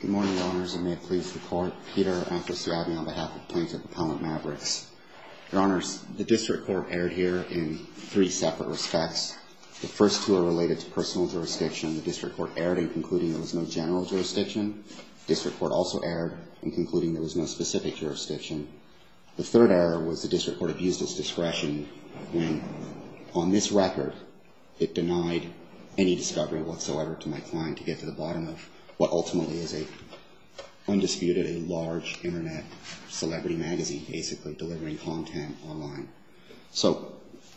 Good morning, Your Honors, and may it please the Court. Peter Ambrosiabi on behalf of Plaintiff Appellant Mavericks. Your Honors, the District Court erred here in three separate respects. The first two are related to personal jurisdiction. The District Court erred in concluding there was no general jurisdiction. The District Court also erred in concluding there was no specific jurisdiction. The third error was the District Court abused its discretion when, on this record, it denied any discovery whatsoever to my client to get to the bottom of what ultimately is a undisputed, a large internet celebrity magazine, basically, delivering content online. So,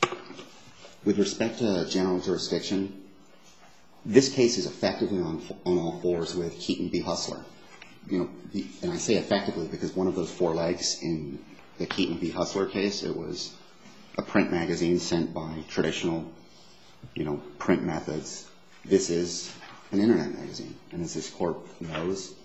with respect to general jurisdiction, this case is effectively on all fours with Keaton v. Hustler. And I say effectively because one of those four legs in the Keaton v. Hustler case, it was a print magazine sent by traditional, print methods. This is an internet magazine. And as this Court knows,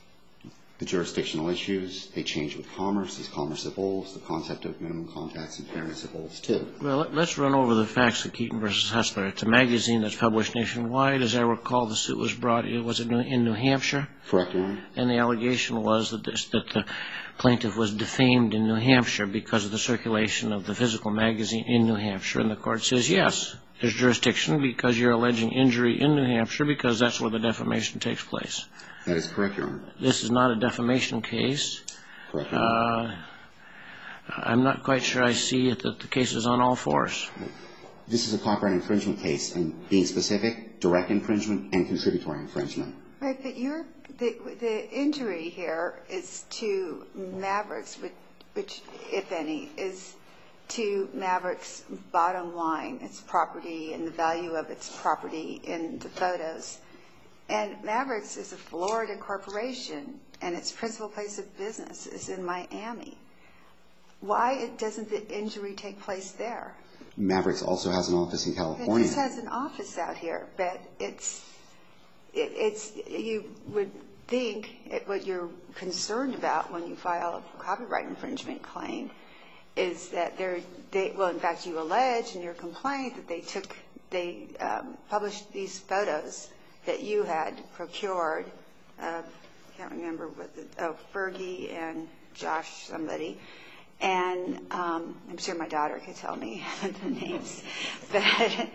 the jurisdictional issues, they change with commerce. As commerce evolves, the concept of minimum contacts and fairness evolves too. Well, let's run over the facts of Keaton v. Hustler. It's a magazine that's published nationwide. As I recall, the suit was brought, was it in New Hampshire? Correct, Your Honor. And the allegation was that the plaintiff was defamed in New Hampshire because of the circulation of the physical magazine in New Hampshire. And the Court says, yes, there's jurisdiction because you're alleging injury in New Hampshire because that's where the defamation takes place. That is correct, Your Honor. This is not a defamation case. Correct, Your Honor. I'm not quite sure I see it that the case is on all fours. This is a copyright infringement case, and being specific, direct infringement and contributory infringement. Right, but the injury here is to Mavericks, which, if any, is to Mavericks' bottom line, its property and the value of its property in the photos. And Mavericks is a Florida corporation, and its principal place of business is in Miami. Why doesn't the injury take place there? Mavericks also has an office in California. It just has an office out here, but you would think what you're concerned about when you file a copyright infringement claim is that in fact, you allege in your complaint that they published these photos that you had procured. I can't remember Fergie and Josh somebody. And I'm sure my daughter could tell me the names. But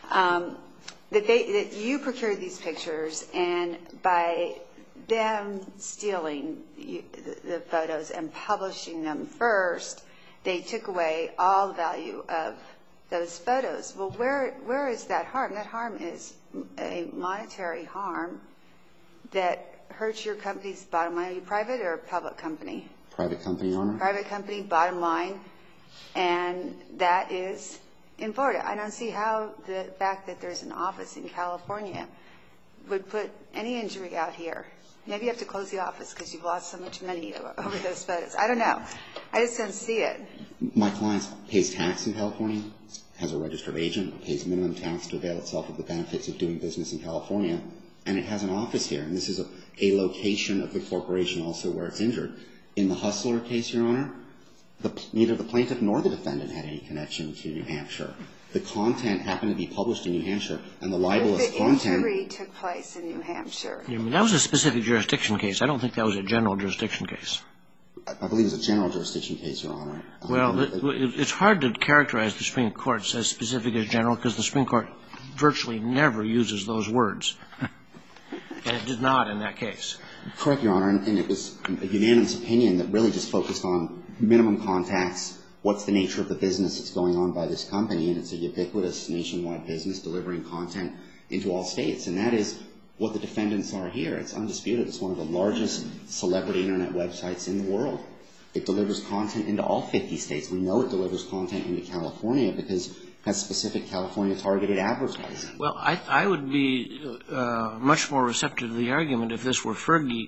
that you procured these pictures, and by them stealing the photos and publishing them first, they took away all the value of those photos. Well, where is that harm? That harm is a monetary harm that hurts your company's bottom line. Are you private or a public company? Private company, Your Honor. Private company, bottom line, and that is in Florida. I don't see how the fact that there's an office in California would put any injury out here. Maybe you have to close the office because you've lost so much money over those photos. I don't know. I just don't see it. My client pays tax in California, has a registered agent, pays minimum tax to avail itself of the benefits of doing business in California, and it has an office here. And this is a location of the corporation also where it's injured. In the Hustler case, Your Honor, neither the plaintiff nor the defendant had any connection to New Hampshire. The content happened to be published in New Hampshire, and the libelous content... The injury took place in New Hampshire. Yeah, that was a specific jurisdiction case. I don't think that was a general jurisdiction case. I believe it was a general jurisdiction case, Your Honor. Well, it's hard to characterize the Supreme Court as specific as general because the Supreme Court virtually never uses those words. And it did not in that case. Correct, Your Honor, and it was a unanimous opinion that really just focused on minimum contacts, what's the nature of the business that's going on by this company, and it's a ubiquitous nationwide business delivering content into all states, and that is what the defendants are here. It's undisputed. It's one of the largest celebrity internet websites in the world. It delivers content into all 50 states. We know it delivers content into California because it has specific California-targeted advertising. Well, I would be much more receptive to the argument if this were Fergie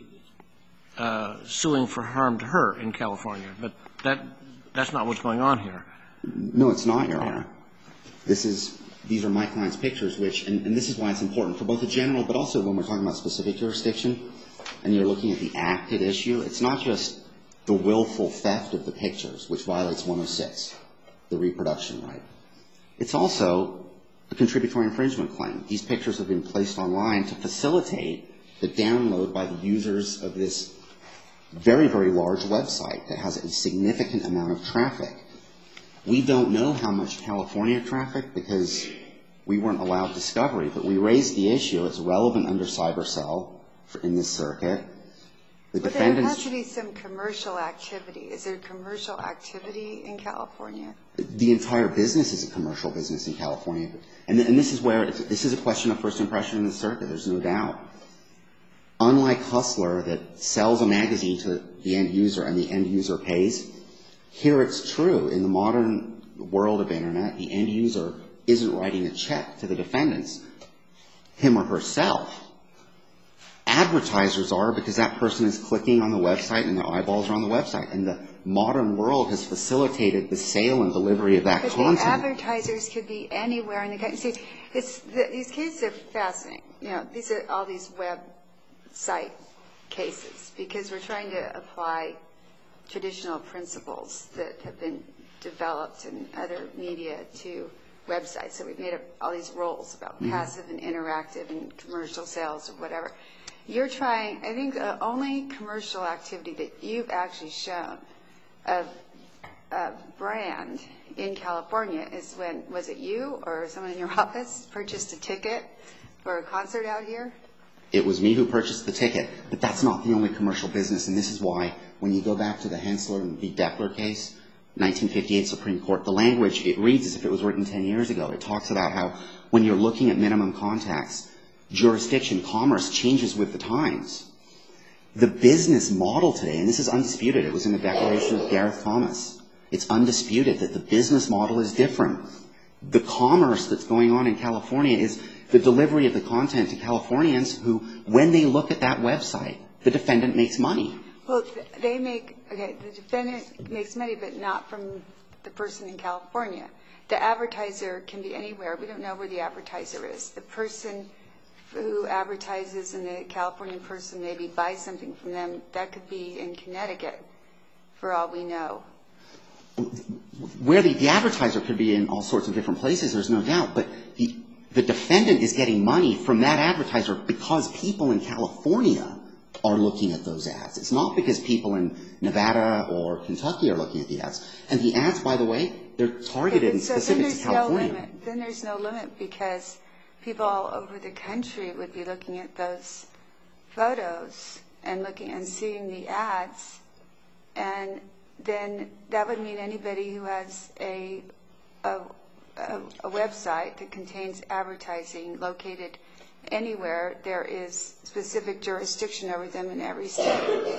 suing for harm to her in California, but that's not what's going on here. No, it's not, Your Honor. These are my client's pictures, and this is why it's important for both the general, but also when we're talking about specific jurisdiction, and you're looking at the acted issue, it's not just the willful theft of the pictures, which violates 106, the reproduction right. It's also a contributory infringement claim. These pictures have been placed online to facilitate the download by the users of this very, very large website that has a significant amount of traffic. We don't know how much California traffic because we weren't allowed discovery, but we raised the issue. It's relevant under CyberCell in this circuit. But there has to be some commercial activity. Is there commercial activity in California? The entire business is a commercial business in California. And this is where, this is a question of first impression in the circuit, there's no doubt. Unlike Hustler that sells a magazine to the end user and the end user pays, here it's true. In the modern world of Internet, the end user isn't writing a check to the defendants, him or herself. Advertisers are, because that person is clicking on the website and their eyeballs are on the website. And the modern world has facilitated the sale and delivery of that content. But the advertisers could be anywhere in the country. See, these cases are fascinating. You know, these are all these website cases because we're trying to apply traditional principles that have been developed in other media to websites. So we've made up all these rules about passive and interactive and commercial sales or whatever. You're trying, I think the only commercial activity that you've actually shown of brand in California is when, was it you or someone in your office purchased a ticket for a concert out here? It was me who purchased the ticket, but that's not the only commercial business, and this is why when you go back to the Hensler and v. Deckler case, 1958 Supreme Court, the language, it reads as if it was written 10 years ago. It talks about how when you're looking at minimum contacts, jurisdiction, commerce changes with the times. The business model today, and this is undisputed, it was in the declaration of Gareth Thomas, it's undisputed that the business model is different. The commerce that's going on in California is the delivery of the content to Californians who, when they look at that website, the defendant makes money. Well, they make, okay, the defendant makes money, but not from the person in California. The advertiser can be anywhere. We don't know where the advertiser is. The person who advertises and the Californian person maybe buys something from them, that could be in Connecticut, for all we know. Where the advertiser could be in all sorts of different places, there's no doubt, but the defendant is getting money from that advertiser because people in California are looking at those ads. It's not because people in Nevada or Kentucky are looking at the ads. And the ads, by the way, they're targeted and specific to California. Then there's no limit because people all over the country would be looking at those photos and looking and seeing the ads, and then that would mean anybody who has a website that contains advertising located anywhere, there is specific jurisdiction over them in every state.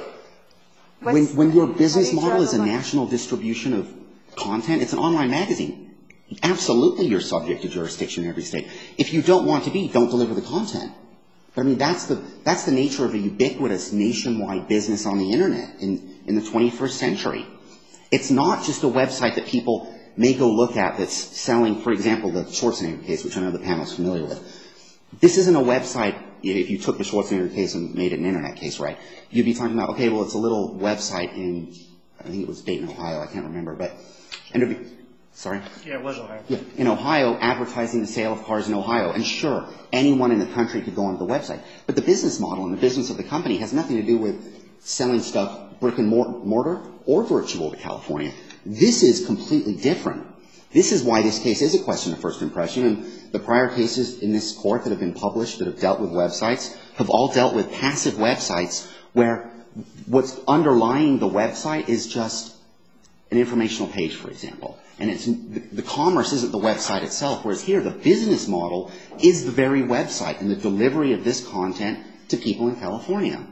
When your business model is a national distribution of content, it's an online magazine. Absolutely, you're subject to jurisdiction in every state. If you don't want to be, don't deliver the content. But I mean, that's the nature of a ubiquitous nationwide business on the Internet in the 21st century. It's not just a website that people may go look at that's selling, for example, the Schwarzenegger case, which I know the panel is familiar with. This isn't a website, if you took the Schwarzenegger case and made it an Internet case, right? You'd be talking about, okay, well, it's a little website in, I think it was Dayton, Ohio, I can't remember, but, and it'd be, sorry? Yeah, it was Ohio. Yeah, in Ohio, advertising the sale of cars in Ohio. And sure, anyone in the country could go onto the website. But the business model and the business of the company has nothing to do with selling stuff brick and mortar or virtual to California. This is completely different. This is why this case is a question of first impression. And the prior cases in this court that have been published that have dealt with websites have all dealt with passive websites where what's underlying the website is just an informational page, for example. And it's, the commerce isn't the website itself, whereas here the business model is the very website and the delivery of this content to people in California.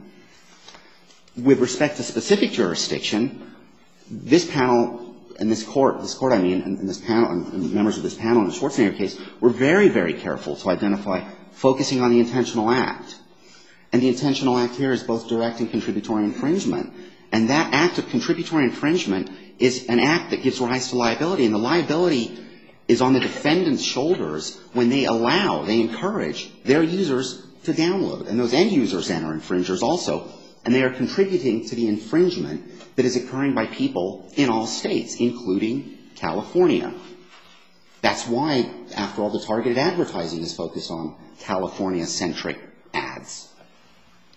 With respect to specific jurisdiction, this panel and this court I mean, and this panel and members of this panel in the Schwarzenegger case were very, very careful to identify focusing on the intentional act. And the intentional act here is both direct and contributory infringement. And that act of contributory infringement is an act that gives rise to liability. And the liability is on the defendant's shoulders when they encourage their users to download. And those end users then are infringers also. And they are contributing to the infringement that is occurring by people in all states, including California. That's why, after all, the targeted advertising is focused on California-centric ads.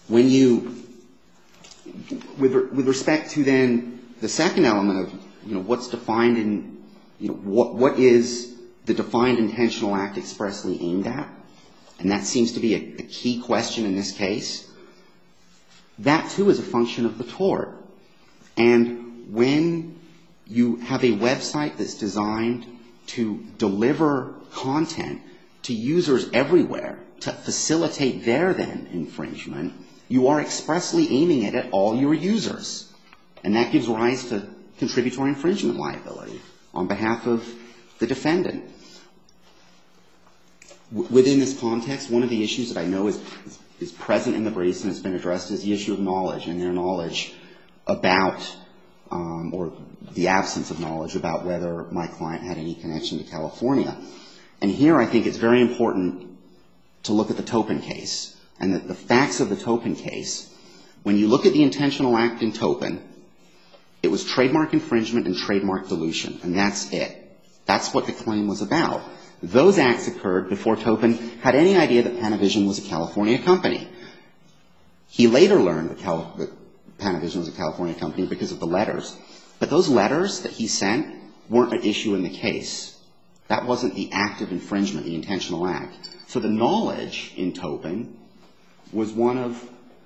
When you, with respect to then the second element of, what's defined in, what is the defined intentional act expressly aimed at, and that seems to be a key question in this case, that too is a function of the tort. And when you have a website that's designed to deliver content to users everywhere to facilitate their then infringement, you are expressly aiming it at all your users. And that gives rise to contributory infringement liability on behalf of the defendant. Within this context, one of the issues that I know is present in the briefs and has been addressed is the issue of knowledge and their knowledge about, or the absence of knowledge about whether my client had any connection to California. And here I think it's very important to look at the Topin case and the facts of the Topin case. When you look at the intentional act in Topin, it was trademark infringement and trademark dilution, and that's it. That's what the claim was about. Those acts occurred before Topin had any idea that Panavision was a California company. He later learned that Panavision was a California company because of the letters. But those letters that he sent weren't an issue in the case. That wasn't the act of infringement, the intentional act. So the knowledge in Topin was one of,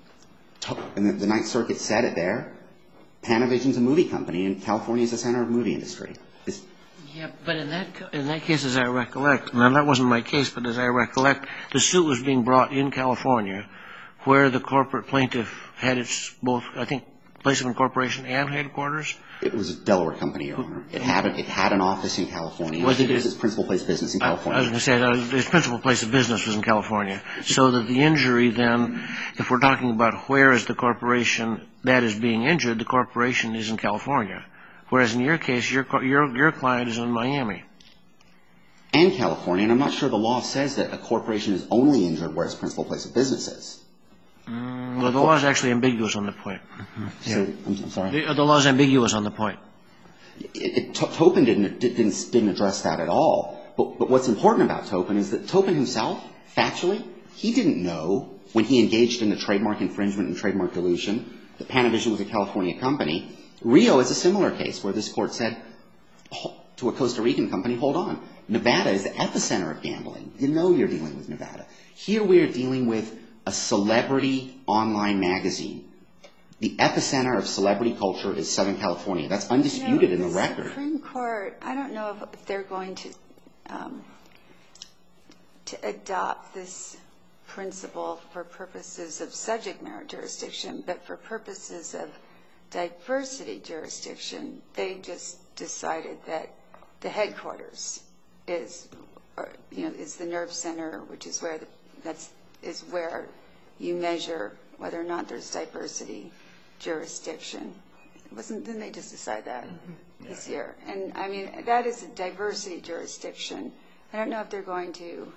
and the Ninth Circuit said it there, Panavision's a movie company and California is the center of the movie industry. Yeah, but in that case, as I recollect, now that wasn't my case, but as I recollect, the suit was being brought in California, where the corporate plaintiff had its both, I think, place of incorporation and headquarters. It was a Delaware company, Your Honor. It had an office in California. It was its principal place of business in California. I was going to say its principal place of business was in California. So that the injury then, if we're talking about where is the corporation that is being injured, the corporation is in California. Whereas in your case, your client is in Miami. And California. And I'm not sure the law says that a corporation is only injured where its principal place of business is. Well, the law is actually ambiguous on the point. So, I'm sorry? The law is ambiguous on the point. Topin didn't address that at all. But what's important about Topin is that Topin himself, factually, he didn't know when he engaged in the trademark infringement and trademark dilution that Panavision was a California company. Rio is a similar case where this court said to a Costa Rican company, hold on, Nevada is the epicenter of gambling. You know you're dealing with Nevada. Here we are dealing with a celebrity online magazine. The epicenter of celebrity culture is Southern California. That's undisputed in the record. The Supreme Court, I don't know if they're going to adopt this principle for purposes of subject matter jurisdiction, but for purposes of diversity jurisdiction, they just decided that the headquarters is the nerve center, which is where where you measure whether or not there's diversity jurisdiction. Didn't they just decide that this year? And I mean, that is a diversity jurisdiction. I don't know if they're going to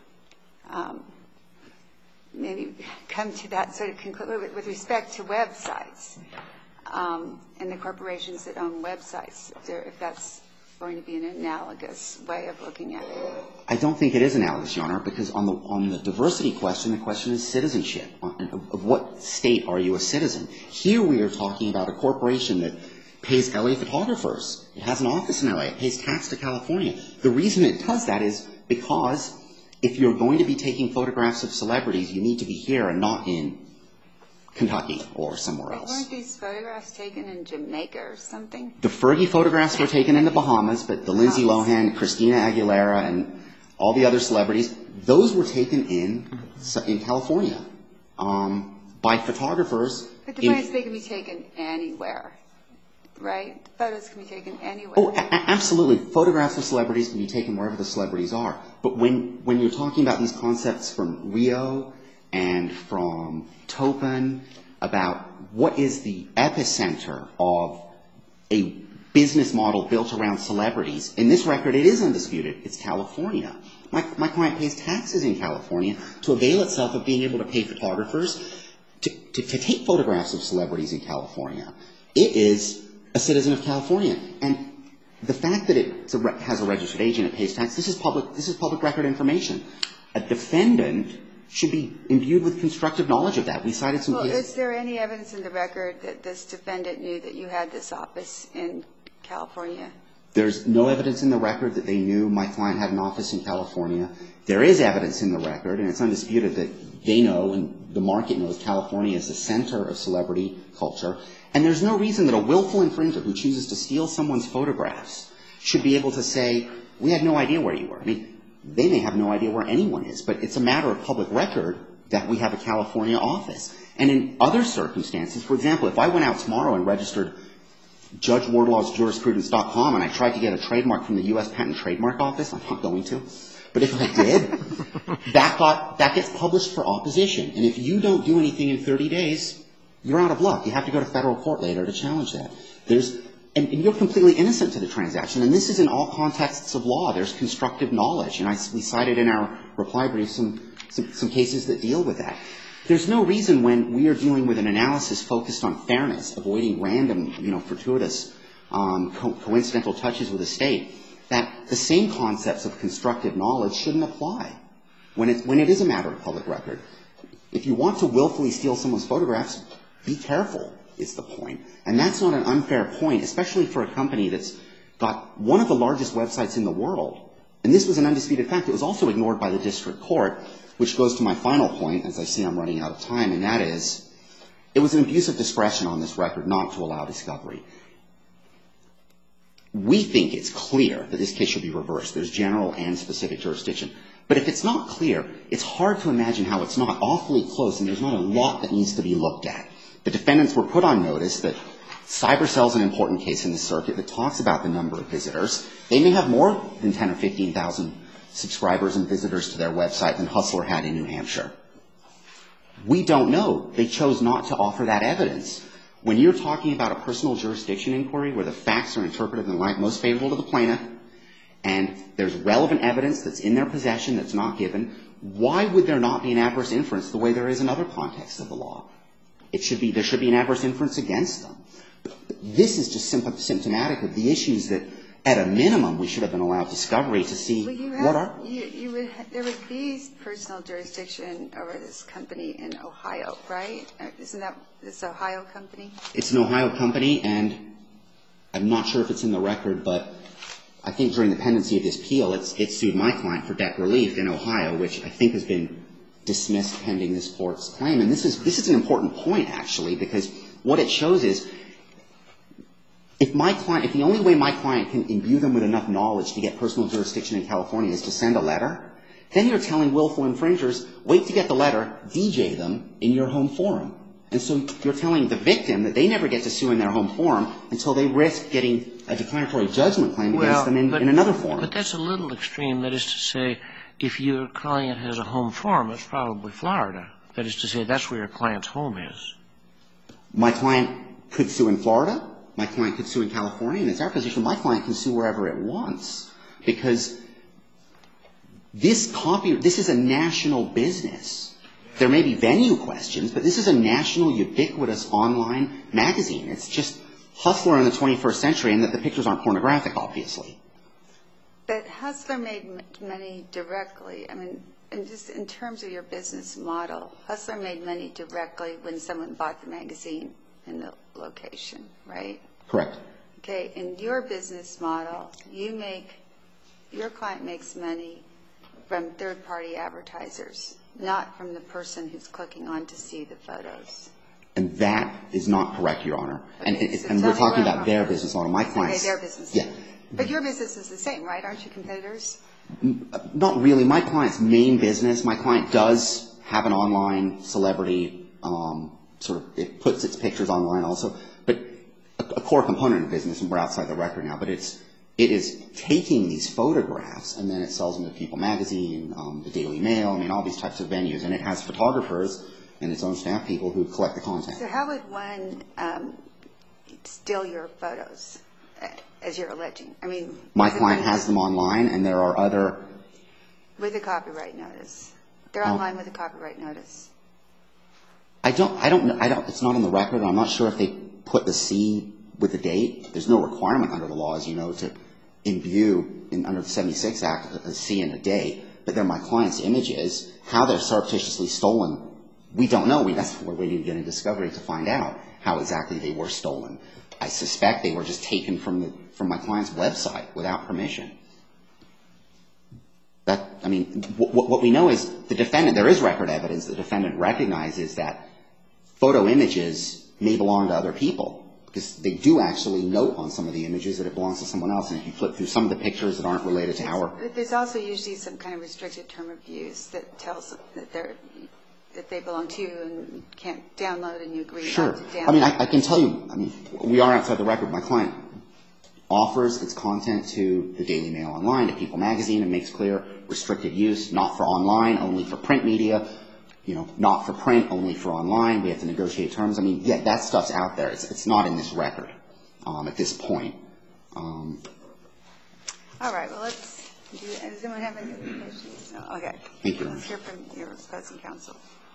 maybe come to that sort of conclusion with respect to websites and the corporations that own websites, if that's going to be an analogous way of looking at it. I don't think it is analogous, Your Honor, because on the diversity question, the question is citizenship. Of what state are you a citizen? Here we are talking about a corporation that pays L.A. photographers. It has an office in L.A. It pays tax to California. The reason it does that is because if you're going to be taking photographs of celebrities, you need to be here and not in Kentucky or somewhere else. Weren't these photographs taken in Jamaica or something? The Fergie photographs were taken in the Bahamas, but the Lindsay Lohan, Christina Aguilera, and all the other celebrities, those were taken in California by photographers. But the point is they can be taken anywhere, right? The photos can be taken anywhere. Oh, absolutely. Photographs of celebrities can be taken wherever the celebrities are. But when you're talking about these concepts from Rio and from Topin about what is the epicenter of a business model built around celebrities, in this record it is undisputed. It's California. My client pays taxes in California to avail itself of being able to pay photographers to take photographs of celebrities in California. It is a citizen of California. And the fact that it has a registered agent, it pays tax, this is public record information. A defendant should be imbued with constructive knowledge of that. We cited some cases. Well, is there any evidence in the record that this defendant knew that you had this office in California? There's no evidence in the record that they knew my client had an office in California. There is evidence in the record, and it's undisputed that they know and the market knows California is the center of celebrity culture. And there's no reason that a willful infringer who chooses to steal someone's photographs should be able to say, we had no idea where you were. I mean, they may have no idea where anyone is, but it's a matter of public record that we have a California office. And in other circumstances, for example, if I went out tomorrow and registered Judge Wardlaw's Jurisprudence.com and I tried to get a trademark from the U.S. Patent and Trademark Office, I'm not going to, but if I did, that gets published for opposition. And if you don't do anything in 30 days, you're out of luck. You have to go to federal court later to challenge that. And you're completely innocent to the transaction. And this is in all contexts of law. There's constructive knowledge. And we cited in our reply brief some cases that deal with that. There's no reason when we are dealing with an analysis focused on fairness, avoiding random, fortuitous, coincidental touches with a state, that the same concepts of constructive knowledge shouldn't apply when it is a matter of public record. If you want to willfully steal someone's photographs, be careful is the point. And that's not an unfair point, especially for a company that's got one of the largest websites in the world. And this was an undisputed fact. It was also ignored by the district court, which goes to my final point, as I see I'm running out of time, and that is, it was an abuse of discretion on this record not to allow discovery. We think it's clear that this case should be reversed. There's general and specific jurisdiction. But if it's not clear, it's hard to imagine how it's not awfully close, and there's not a lot that needs to be looked at. The defendants were put on notice that CyberCell is an important case in the circuit that talks about the number of visitors. They may have more than 10 or 15,000 subscribers and visitors to their website than Hustler had in New Hampshire. We don't know. They chose not to offer that evidence. When you're talking about a personal jurisdiction inquiry where the facts are interpreted in the light most favorable to the plaintiff, and there's relevant evidence that's in their possession that's not given, why would there not be an adverse inference the way there is in other contexts of the law? There should be an adverse inference against them. This is just symptomatic of the issues that, at a minimum, we should have been allowed discovery to see what are. There would be personal jurisdiction over this company in Ohio, right? Isn't that this Ohio company? It's an Ohio company, and I'm not sure if it's in the record, but I think during the pendency of this appeal, it sued my client for debt relief in Ohio, which I think has been dismissed pending this court's claim. And this is an important point, actually, because what it shows is if the only way my client can imbue them with enough knowledge to get personal jurisdiction in California is to send a letter, then you're telling willful infringers, wait to get the letter, DJ them in your home forum. And so you're telling the victim that they never get to sue in their home forum until they risk getting a declaratory judgment claim against them in another forum. But that's a little extreme. That is to say, if your client has a home forum, it's probably Florida. That is to say, that's where your client's home is. My client could sue in Florida. My client could sue in California. And it's our position my client can sue wherever it wants, because this is a national business. There may be venue questions, but this is a national, ubiquitous online magazine. It's just Hustler in the 21st century, and that the pictures aren't pornographic, obviously. But Hustler made money directly. I mean, just in terms of your business model, Hustler made money directly when someone bought the magazine in the location, right? Correct. Okay, in your business model, your client makes money from third-party advertisers, not from the person who's clicking on to see the photos. And that is not correct, Your Honor. Okay, so and we're talking about their business model. My client's. Okay, their business. Yeah. But your business is the same, right? Aren't you competitors? Not really. My client's main business, my client does have an online celebrity, it puts its pictures online also. But a core component of business, and we're outside the record now, but it is taking these photographs and then it sells them to People Magazine, the Daily Mail, all these types of venues. And it has photographers and its own staff people who collect the content. So how would one steal your photos, as you're alleging? My client has them online, and there are other. With a copyright notice. They're online with a copyright notice. I don't know. It's not on the record. I'm not sure if they put the C with the date. There's no requirement under the law, as you know, to imbue under the 76 Act a C and a date. but they're my client's images. How they're surreptitiously stolen, we don't know. We're waiting to get a discovery to find out how exactly they were stolen. I suspect they were just taken from my client's website without permission. What we know is the defendant, there is record evidence, the defendant recognizes that photo images may belong to other people, because they do actually note on some of the images that it belongs to someone else. And if you flip through some of the pictures that aren't related to our... There's also usually some kind of restricted term of use that tells that they belong to you and can't download, and you agree not to download. I can tell you, we are outside the record. My client offers its content to the Daily Mail Online, to People Magazine, and makes clear restricted use, not for online, only for print media. Not for print, only for online. We have to negotiate terms. That stuff's out there. It's not in this record at this point. All right. Well, does anyone have any questions? No? Okay. Thank you. Let's hear from your opposing counsel.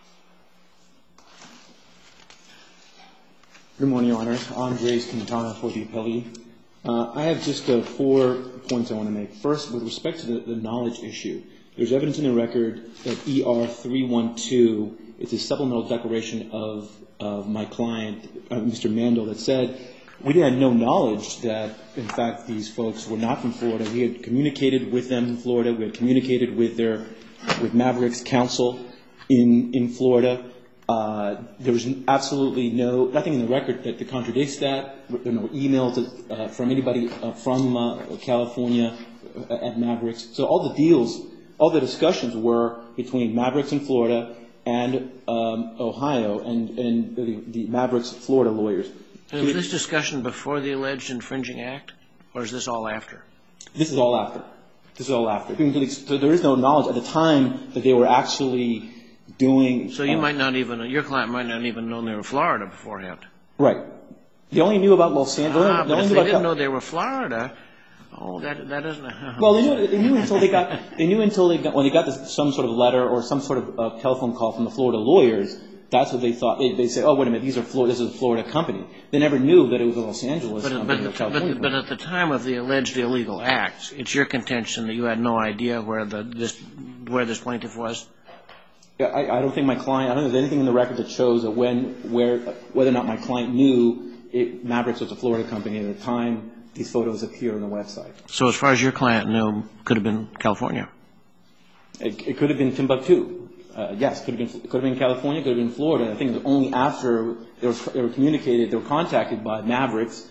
Good morning, Your Honor. Andres Quintana for the appellee. I have just 4 points I want to make. First, with respect to the knowledge issue, there's evidence in the record that ER 312, it's a supplemental declaration of my client, Mr. Mandel, that said we had no knowledge that, in fact, these folks were not from Florida. We had communicated with them in Florida. We had communicated with Maverick's counsel in Florida. There was absolutely nothing in the record that contradicts that. There were no emails from anybody from California at Maverick's. So all the discussions were between Mavericks in Florida and Ohio and the Mavericks Florida lawyers. And was this discussion before the alleged infringing act, or is this all after? This is all after. So there is no knowledge at the time that they were actually doing. So your client might not even know they were Florida beforehand. Right. They only knew about Los Angeles. But if they didn't know they were Florida, that doesn't. Well, they knew until they got when they got some sort of letter or some sort of telephone call from the Florida lawyers. That's what they thought. They say, oh, wait a minute, this is a Florida company. They never knew that it was a Los Angeles company or California. But at the time of the alleged illegal acts, it's your contention that you had no idea where this plaintiff was? I don't think my client. I don't think there's anything in the record that shows that whether or not my client knew Mavericks was a Florida company at the time these photos appear on the website. So as far as your client knew, could have been California. It could have been Timbuktu. Yes, could have been California, could have been Florida. I think it was only after they were contacted by Mavericks.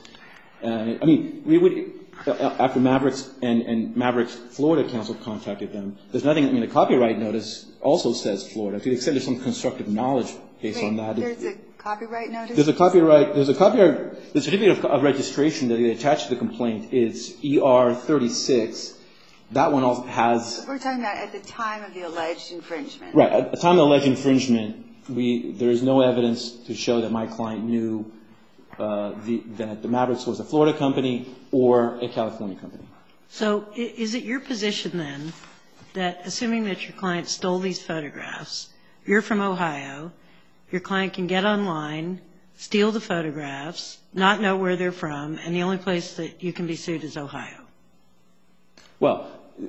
After Mavericks and Mavericks Florida counsel contacted them, there's nothing. The copyright notice also says Florida. To the extent there's some constructive knowledge based on that. There's a copyright notice? There's a copyright. The certificate of registration that they attached to the complaint is ER 36. That one also has. We're talking about at the time of the alleged infringement. Right. At the time of the alleged infringement, there is no evidence to show that my client knew that the Mavericks was a Florida company or a California company. So is it your position then that, assuming that your client stole these photographs, you're from Ohio, your client can get online, steal the photographs, not know where they're from, and the only place that you can be sued is Ohio? Well,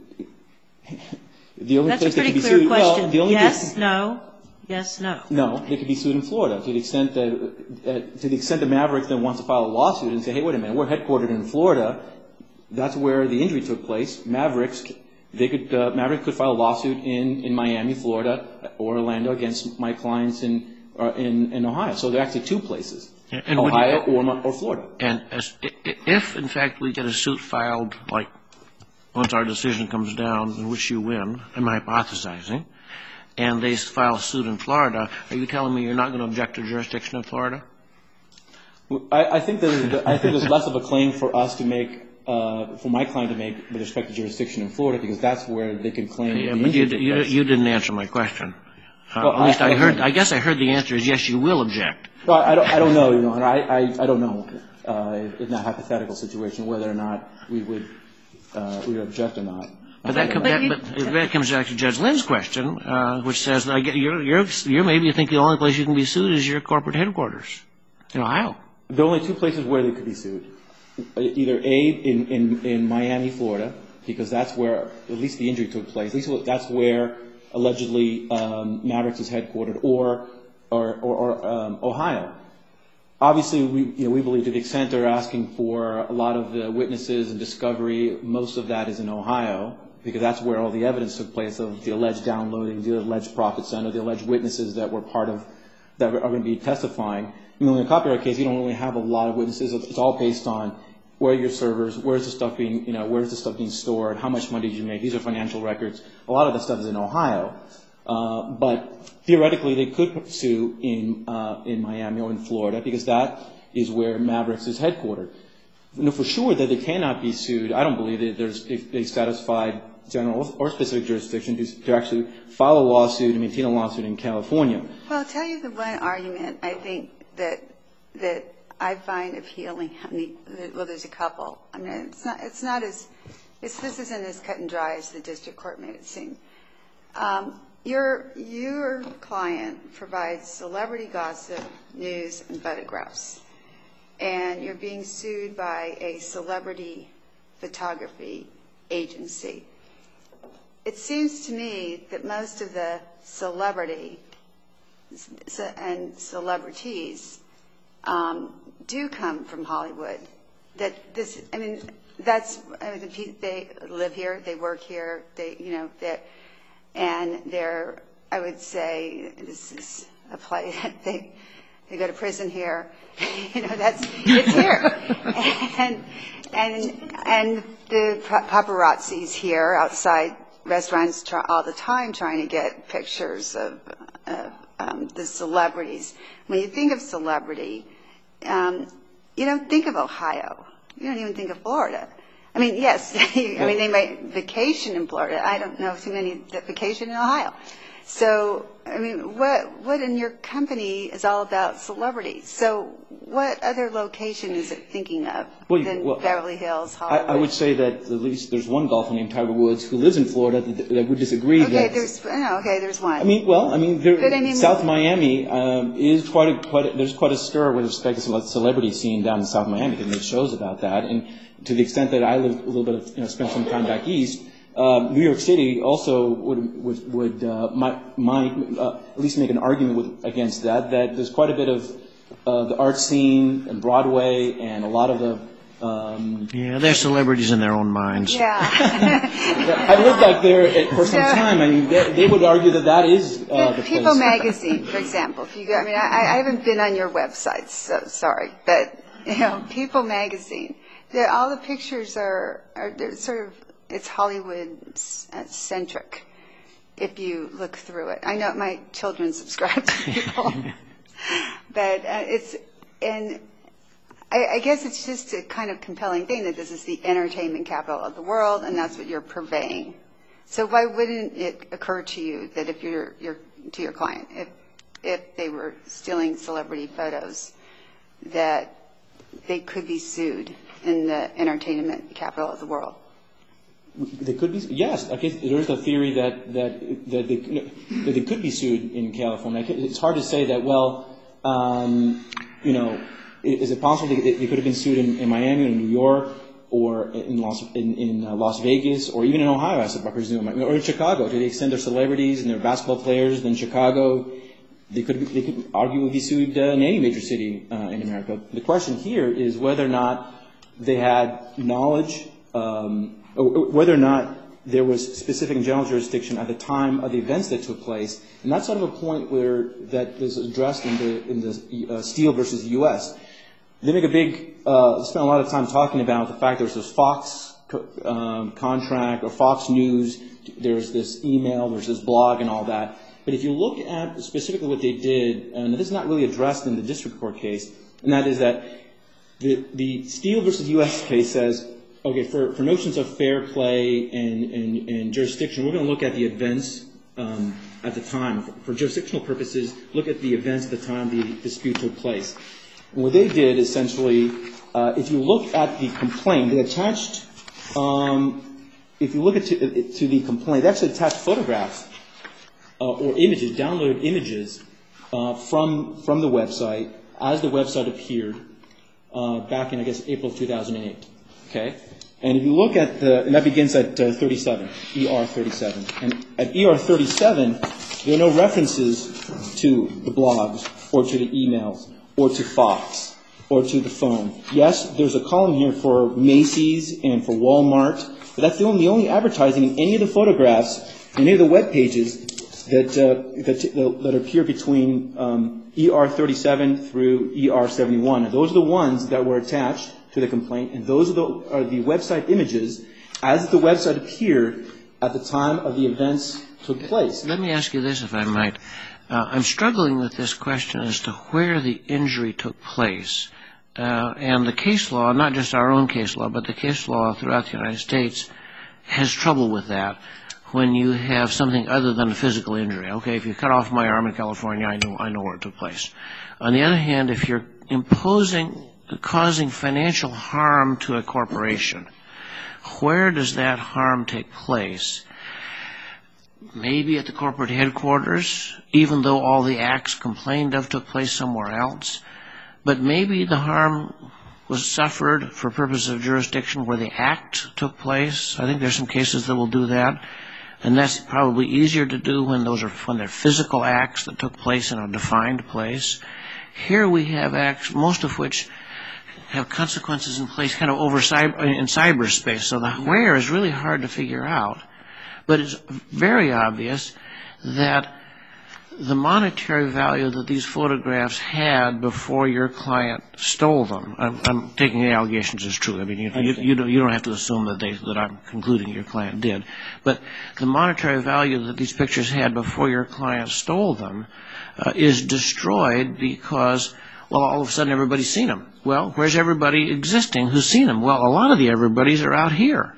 the only That's place a pretty they can be clear sued. question. Well, the only Yes, no. Yes, no. No, they could be sued in Florida to the extent that Mavericks then wants to file a lawsuit and say, hey, wait a minute, we're headquartered in Florida. That's where the injury took place. Mavericks could file a lawsuit in Miami, Florida, or Orlando against my clients in Ohio. So there are actually two places, Ohio or Florida. And if, in fact, we get a suit filed, like once our decision comes down in which you win, I'm hypothesizing, and they file a suit in Florida, are you telling me you're not going to object to jurisdiction in Florida? I think there's less of a claim for us to make, for my client to make with respect to jurisdiction in Florida, because that's where they can claim. Yeah, but you didn't answer my question. Well, at least I guess I heard the answer is yes, you will object. Well, I don't know, Your Honor. I don't know in that hypothetical situation whether or not we would object or not. But that comes back to Judge Lynn's question, which says you maybe think the only place you can be sued is your corporate headquarters in Ohio. There are only two places where they could be sued. Either A, in Miami, Florida, because that's where at least the injury took place. At least that's where allegedly Mavericks is headquartered, or Ohio. Obviously, we believe to the extent they're asking for a lot of the witnesses and discovery, most of that is in Ohio, because that's where all the evidence took place of the alleged downloading, the alleged profit center, the alleged witnesses that were part of, that are going to be testifying. In a copyright case, you don't really have a lot of witnesses. It's all based on where are your servers, where's the stuff being, where's the stuff being stored, how much money did you make? These are financial records. A lot of that stuff is in Ohio. But theoretically, they could sue in Miami or in Florida, because that is where Mavericks is headquartered. For sure that they cannot be sued. I don't believe that they satisfied general or specific jurisdiction to actually file a lawsuit and maintain a lawsuit in California. Well, I'll tell you the one argument I think that I find appealing. Well, there's a couple. I mean, this isn't as cut and dry as the district court made it seem. Your client provides celebrity gossip, news, and photographs, and you're being sued by a celebrity photography agency. It seems to me that most of the celebrity and celebrities do come from Hollywood. They live here, they work here, and they're, I would say, this is a place, they go to prison here. It's here. And the paparazzi's here outside restaurants all the time trying to get pictures of the celebrities. When you think of celebrity, you don't think of Ohio. You don't even think of Florida. I mean, yes, they might vacation in Florida. I don't know too many that vacation in Ohio. So, I mean, what in your company is all about celebrities? So what other location is it thinking of than Beverly Hills, Hollywood? I would say that at least there's one golfer named Tiger Woods who lives in Florida that would disagree. Okay, there's one. South Miami is there's quite a stir with respect to the celebrity scene down in South Miami. They make shows about that, and to the extent that I live a little bit of, spent some time back east. New York City also would at least make an argument against that there's quite a bit of the art scene and Broadway and a lot of the they're celebrities in their own minds. Yeah. I lived back there for some time. I mean, they would argue that is the place. People Magazine, for example. If you go, I haven't been on your website, so sorry, but People Magazine. All the pictures are sort of. It's Hollywood-centric, if you look through it. I know my children subscribe to People, but I guess it's just a kind of compelling thing that this is the entertainment capital of the world, and that's what you're purveying. So why wouldn't it occur to you that if to your client, if they were stealing celebrity photos, that they could be sued in the entertainment capital of the world? They could be, yes. I guess there is a theory that they could be sued in California. It's hard to say that. Well, is it possible they could have been sued in Miami or New York or in Las Vegas or even in Ohio, I presume, or in Chicago? To the extent they're celebrities and they're basketball players in Chicago, they could arguably be sued in any major city in America. The question here is whether or not they had knowledge. Whether or not there was specific and general jurisdiction at the time of the events that took place, and that's sort of a point that is addressed in the Steele versus U.S. They make spend a lot of time talking about the fact there's this Fox contract or Fox News, there's this email, there's this blog and all that. But if you look at specifically what they did, and this is not really addressed in the district court case, and that is that the Steele versus U.S. case says, okay, for notions of fair play and jurisdiction, we're going to look at the events at the time. For jurisdictional purposes, look at the events at the time the dispute took place. And what they did, essentially, if you look at the complaint, they attached, if you look to the complaint, they actually attached photographs or images, downloaded images from the website as the website appeared back in, I guess, April of 2008. Okay? And if you look at and that begins at 37, ER 37. And at ER 37, there are no references to the blogs or to the emails or to Fox or to the phone. Yes, there's a column here for Macy's and for Walmart, but that's the only advertising in any of the photographs, any of the web pages that appear between ER 37 through ER 71. And those are the ones that were attached to the complaint, and those are the website images as the website appeared at the time of the events took place. Let me ask you this, if I might. I'm struggling with this question as to where the injury took place. And the case law, not just our own case law, but the case law throughout the United States has trouble with that when you have something other than a physical injury. Okay, if you cut off my arm in California, I know where it took place. On the other hand, if you're causing financial harm to a corporation, where does that harm take place? Maybe at the corporate headquarters, even though all the acts complained of took place somewhere else. But maybe the harm was suffered for purpose of jurisdiction where the act took place. I think there's some cases that will do that. And that's probably easier to do when they're physical acts that took place in a defined place. Here we have acts, most of which have consequences in place kind of in cyberspace. So the where is really hard to figure out. But it's very obvious that the monetary value that these photographs had before your client stole them, I'm taking the allegations as true. I mean, you don't have to assume that I'm concluding your client did. But the monetary value that these pictures had before your client stole them is destroyed because, well, all of a sudden everybody's seen them. Well, where's everybody existing who's seen them? Well, a lot of the everybody's are out here.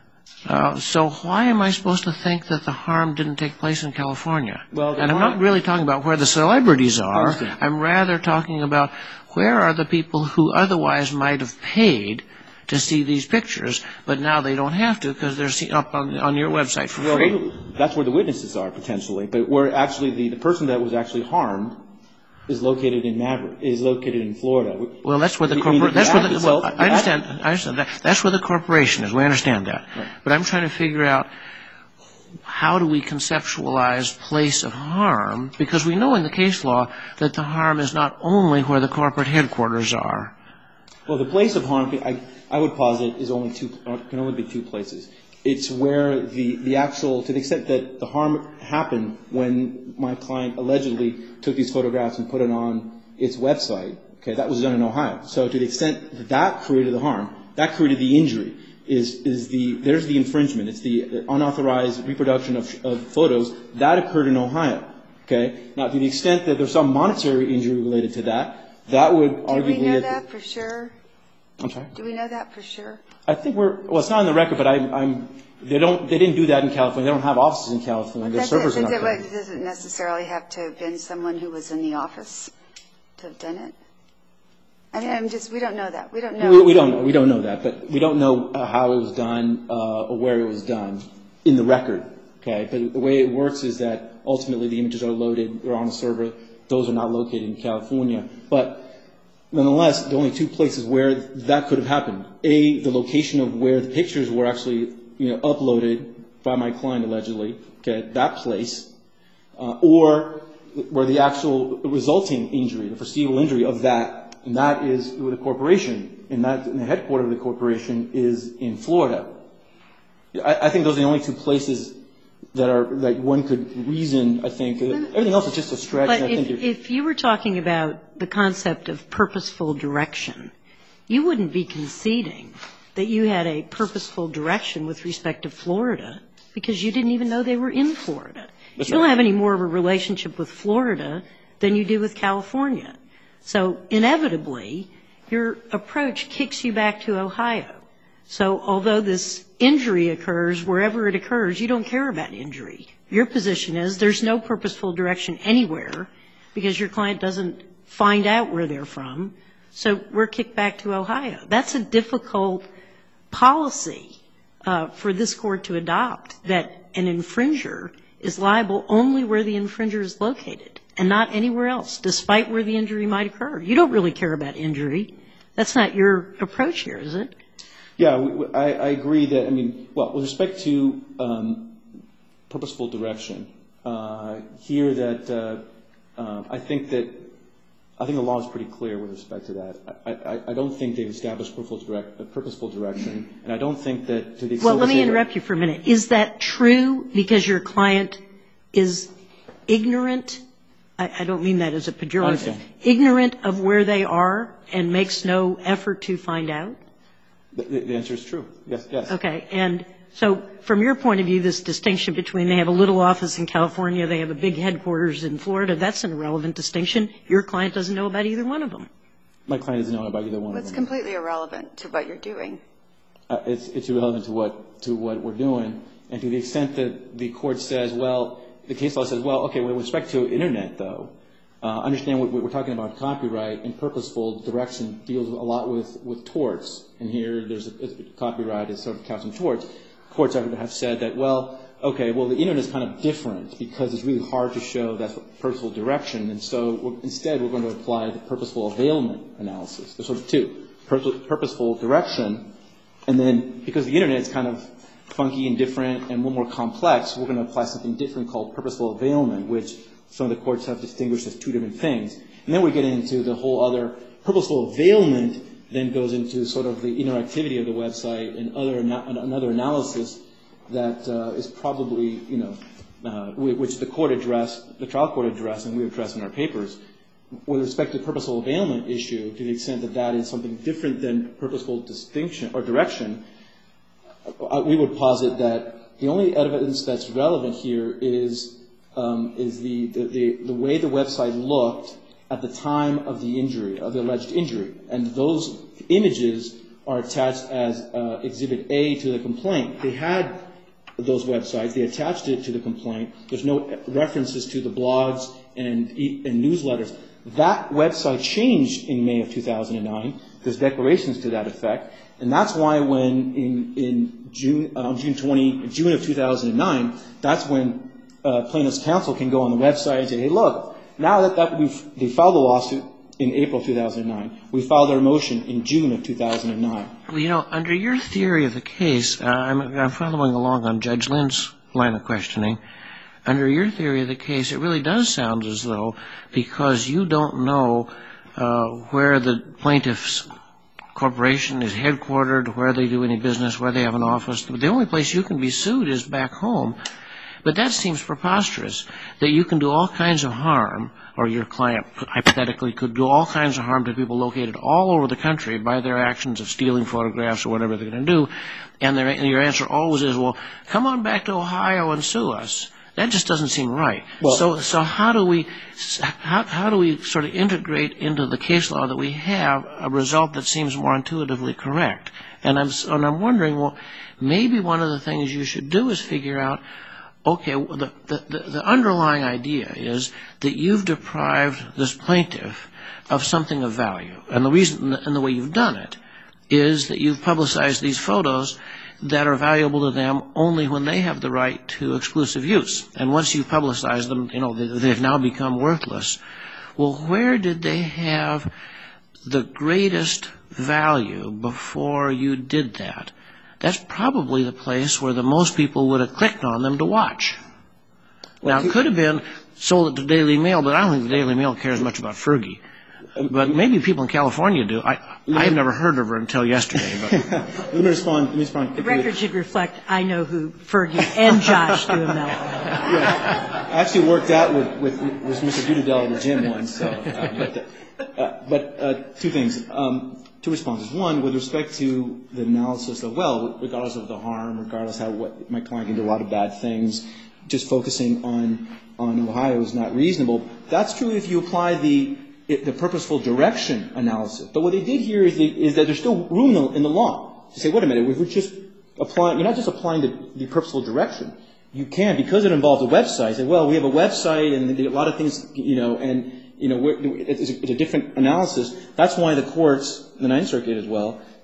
So why am I supposed to think that the harm didn't take place in California? And I'm not really talking about where the celebrities are. I'm rather talking about where are the people who otherwise might have paid to see these pictures, but now they don't have to because they're up on your website for free. Well, that's where the witnesses are potentially, but where actually the person that was actually harmed is located in Florida. Well, that's where the corporation. I understand that. That's where the corporation is. We understand that. Right. But I'm trying to figure out how do we conceptualize place of harm, because we know in the case law that the harm is not only where the corporate headquarters are. Well, the place of harm, I would posit, can only be two places. It's where the actual, to the extent that the harm happened when my client allegedly took these photographs and put it on its website. Okay, that was done in Ohio. So to the extent that created the harm, that created the injury, there's the infringement. It's the unauthorized reproduction of photos. That occurred in Ohio. Okay? Now, to the extent that there's some monetary injury related to that would arguably... Do we know that for sure? I'm sorry? Do we know that for sure? I think it's not on the record, but they didn't do that in California. They don't have offices in California. Their servers are not there. It doesn't necessarily have to have been someone who was in the office to have done it. I mean, we don't know that. We don't know. We don't know that, but we don't know how it was done or where it was done in the record. Okay, but the way it works is that ultimately the images are loaded. They're on a server. Those are not located in California, but nonetheless, the only two places where that could have happened: the location of where the pictures were actually, uploaded by my client allegedly, okay, that place, or where the actual resulting injury, the foreseeable injury of that, and that is with a corporation, and the headquarters of the corporation is in Florida. I think those are the only two places that one could reason. I think everything else is just a stretch. But if you were talking about the concept of purposeful direction, you wouldn't be conceding that you had a purposeful direction with respect to Florida because you didn't even know they were in Florida. You don't have any more of a relationship with Florida than you do with California. So inevitably, your approach kicks you back to Ohio. So although this injury occurs wherever it occurs, you don't care about injury. Your position is there's no purposeful direction anywhere because your client doesn't find out where they're from. So we're kicked back to Ohio. That's a difficult policy for this court to adopt, that an infringer is liable only where the infringer is located and not anywhere else, despite where the injury might occur. You don't really care about injury. That's not your approach here, is it? Yeah, I agree that, with respect to purposeful direction, here that I think the law is pretty clear with respect to that. I don't think they've established purposeful direction, and I don't think that to the extent. Well, let me interrupt you for a minute. Is that true because your client is ignorant? I don't mean that as a pejorative. Ignorant of where they are and makes no effort to find out? The answer is true. Yes. Okay. And so from your point of view, this distinction between they have a little office in California, they have a big headquarters in Florida, that's an irrelevant distinction. Your client doesn't know about either one of them. My client doesn't know about either one of them. It's completely irrelevant to what you're doing. It's irrelevant to what we're doing. And to the extent that the court says, the case law says, okay, with respect to Internet, though, understand what we're talking about copyright and purposeful direction deals a lot with torts. And here there's a copyright is sort of counts in torts. Courts have said that, the Internet is kind of different because it's really hard to show that's purposeful direction. And so instead we're going to apply the purposeful availment analysis. There's sort of two, purposeful direction, and then because the Internet is kind of funky and different and a little more complex, we're going to apply something different called purposeful availment, which some of the courts have distinguished as two different things. And then we get into the whole other purposeful availment then goes into sort of the interactivity of the website and another analysis that is probably, which the trial court addressed, and we addressed in our papers. With respect to the purposeful availment issue, to the extent that is something different than purposeful distinction or direction, we would posit that the only evidence that's relevant here is the way the website looked at the time of the injury, of the alleged injury. And those images are attached as Exhibit A to the complaint. They had those websites. They attached it to the complaint. There's no references to the blogs and newsletters. That website changed in May of 2009. There's declarations to that effect. And that's why when in June of 2009, that's when plaintiff's counsel can go on the website and say, hey, look, now that they filed a lawsuit in April 2009, we filed our motion in June of 2009. Well, under your theory of the case, I'm following along on Judge Lynn's line of questioning. Under your theory of the case, it really does sound as though because you don't know where the plaintiff's corporation is headquartered, where they do any business, where they have an office, the only place you can be sued is back home. But that seems preposterous, that you can do all kinds of harm, or your client hypothetically could do all kinds of harm to people located all over the country by their actions of stealing photographs or whatever they're going to do, and your answer always is, well, come on back to Ohio and sue us. That just doesn't seem right. Well, so how do we sort of integrate into the case law that we have a result that seems more intuitively correct? And I'm wondering, well, maybe one of the things you should do is figure out, okay, the underlying idea is that you've deprived this plaintiff of something of value. And the reason and the way you've done it is that you've publicized these photos that are valuable to them only when they have the right to exclusive use. And once you've publicized them, they've now become worthless. Well, where did they have the greatest value before you did that? That's probably the place where the most people would have clicked on them to watch. Now, it could have been sold at the Daily Mail, but I don't think the Daily Mail cares much about Fergie. But maybe people in California do. I've never heard of her until yesterday. But. Let me respond. The record should reflect I know who Fergie and Josh Duhamel are. Yeah. I actually worked out with Mr. Dudadell in the gym once. But two things. Two responses. One, with respect to the analysis of, regardless of the harm, regardless how what my client can do a lot of bad things, just focusing on Ohio is not reasonable. That's true if you apply the purposeful direction analysis. But what they did here is that there's still room in the law to say, wait a minute, we're just applying. You're not just applying the purposeful direction. You can, because it involves a website, say, we have a website and a lot of things, it's a different analysis. That's why the courts, the Ninth Circuit as well,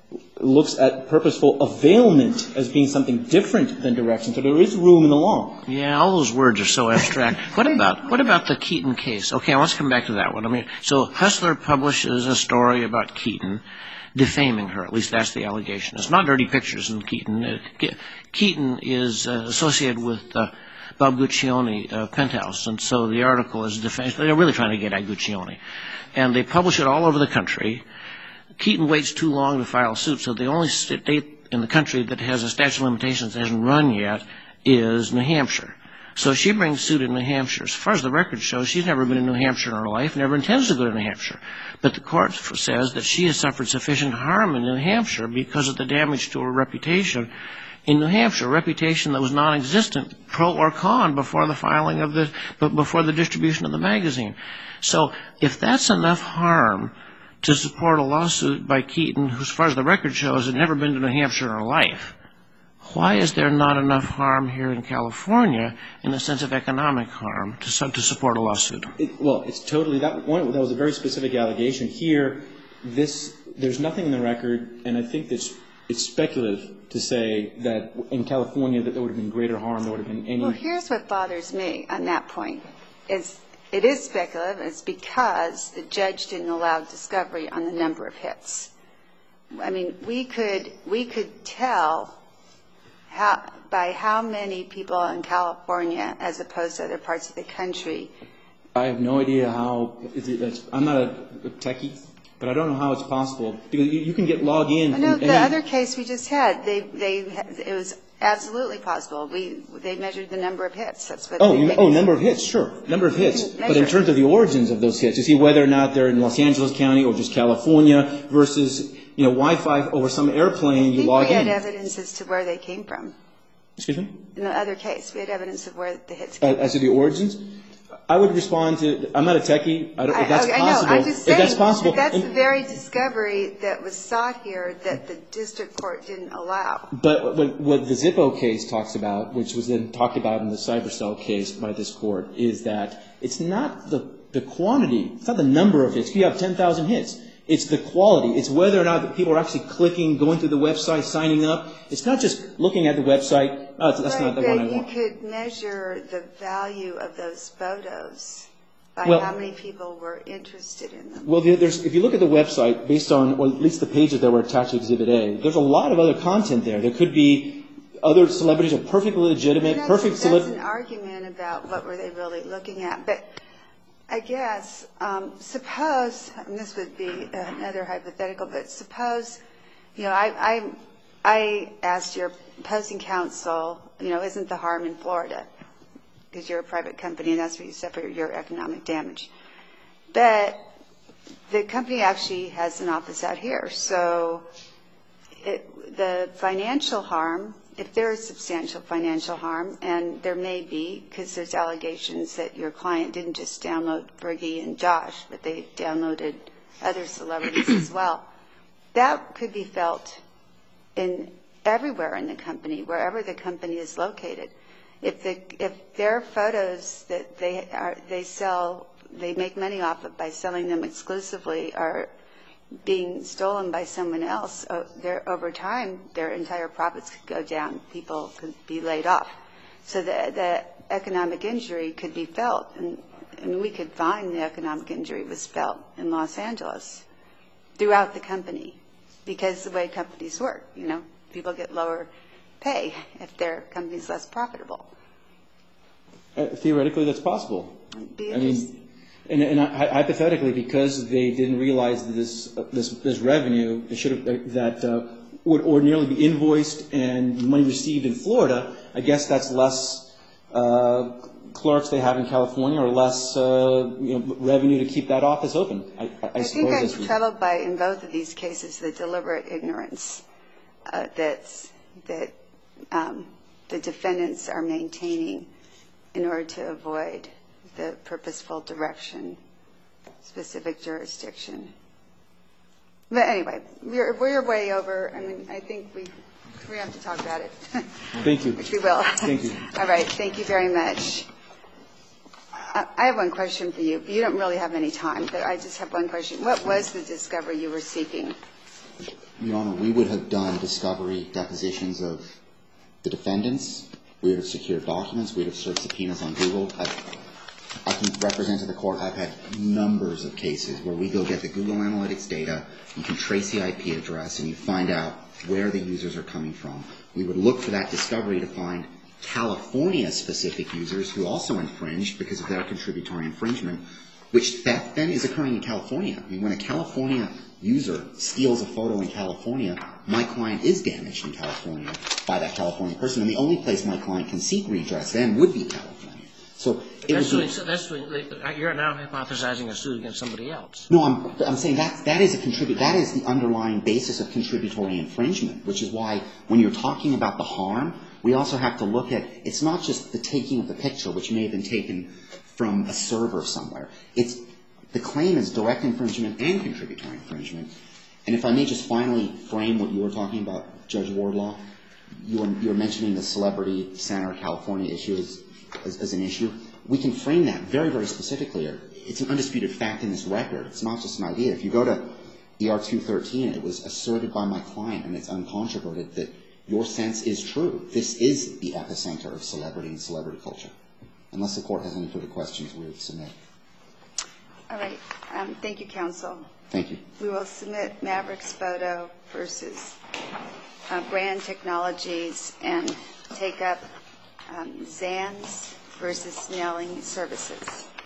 looks at purposeful availment as being something different than direction. So there is room in the law. Yeah, all those words are so abstract. What about the Keaton case? Okay, let's come back to that one. I mean, so Hustler publishes a story about Keaton defaming her. At least that's the allegation. It's not dirty pictures in Keaton. Keaton is associated with Bob Guccione, Penthouse, and so the article is defaming. They're really trying to get at Guccione. And they publish it all over the country. Keaton waits too long to file suit, so the only state in the country that has a statute of limitations that hasn't run yet is New Hampshire. So she brings suit in New Hampshire. As far as the record shows, she's never been in New Hampshire in her life, never intends to go to New Hampshire. But the court says that she has suffered sufficient harm in New Hampshire because of the damage to her reputation in New Hampshire, a reputation that was non-existent, pro or con, before the filing of before the distribution of the magazine. So if that's enough harm to support a lawsuit by Keaton, who, as far as the record shows, had never been to New Hampshire in her life, why is there not enough harm here in California in the sense of economic harm to support a lawsuit? Well, it's totally that was a very specific allegation. Here, there's nothing in the record, and I think it's speculative to say that in California that there would have been greater harm, there would have been any. Well, here's what bothers me on that point. It is speculative. It's because the judge didn't allow discovery on the number of hits. I mean, we could tell by how many people in California, as opposed to other parts of the country. I have no idea how. I'm not a techie, but I don't know how it's possible. Because you can log in. I know the other case we just had. It was absolutely possible. They measured the number of hits. That's what. Number of hits, sure, number of hits. But in terms of the origins of those hits, you see whether or not they're in Los Angeles County or just California versus Wi-Fi over some airplane. You log in. We had evidence as to where they came from. Excuse me? In the other case, we had evidence of where the hits came from. As to the origins? I would respond to, I'm not a techie. If that's possible. I know. I'm just saying if that's possible. That's the very discovery that was sought here that the district court didn't allow. But what the Zippo case talks about, which was then talked about in the CyberCell case by this court, is that it's not the quantity, it's not the number of hits. You have 10,000 hits. It's the quality. It's whether or not the people are actually clicking, going through the website, signing up. It's not just looking at the website. Oh, that's not the one I want. You could measure the value of those photos by how many people were interested in them. Well, if you look at the website, based on, or at least the pages that were attached to Exhibit A, there's a lot of other content there. There could be other celebrities are perfectly legitimate, perfect celebrities. That's an argument about what were they really looking at. But I guess, suppose, and this would be another hypothetical, but suppose, I asked your opposing counsel, isn't the harm in Florida? Because you're a private company and that's where you suffer your economic damage. But the company actually has an office out here. So the financial harm, if there is substantial financial harm, and there may be, because there's allegations that your client didn't just download Fergie and Josh, but they downloaded other celebrities as well, that could be felt in everywhere in the company, wherever the company is located. If their photos that they sell, they make money off of by selling them exclusively, are being stolen by someone else, over time, their entire profits could go down. People could be laid off. So the economic injury could be felt. And we could find the economic injury was felt in Los Angeles throughout the company, because the way companies work, people get lower pay if their company's less profitable. Theoretically, that's possible. And hypothetically, because they didn't realize this revenue that would ordinarily be invoiced and money received in Florida, I guess that's less clerks they have in California, or less revenue to keep that office open. I think I'm troubled by, in both of these cases, the deliberate ignorance that the defendants are maintaining in order to avoid the purposeful direction, specific jurisdiction. But anyway, we're way over. I mean, I think we have to talk about it. Thank you. Which we will. Thank you. All right. Thank you very much. I have one question for you. You don't really have any time, but I just have one question. What was the discovery you were seeking? Your Honor, we would have done discovery depositions of the defendants. We would have secured documents. We would have served subpoenas on Google. I can represent to the court I've had numbers of cases where we go get the Google Analytics data, you can trace the IP address, and you find out where the users are coming from. We would look for that discovery to find California-specific users who also infringed because of their contributory infringement, which theft then is occurring in California. I mean, when a California user steals a photo in California, my client is damaged in California by that California person, and the only place my client can seek redress then would be California. So you're now hypothesizing a suit against somebody else. No, I'm saying that is the underlying basis of contributory infringement, which is why when you're talking about the harm, we also have to look at, it's not just the taking of the picture, which may have been taken from a server somewhere. The claim is direct infringement and contributory infringement. And if I may just finally frame what you were talking about, Judge Wardlaw, you were mentioning the Celebrity Center California issue as an issue. We can frame that very, very specifically. It's an undisputed fact in this record. It's not just an idea. If you go to ER 213, it was asserted by my client, and it's uncontroverted, that your sense is true. This is the epicenter of celebrity and celebrity culture. Unless the court has any further questions, we would submit. All right. Thank you, counsel. Thank you. We will submit Mavericks Photo versus Brand Technologies and take up Zands versus Snelling Services.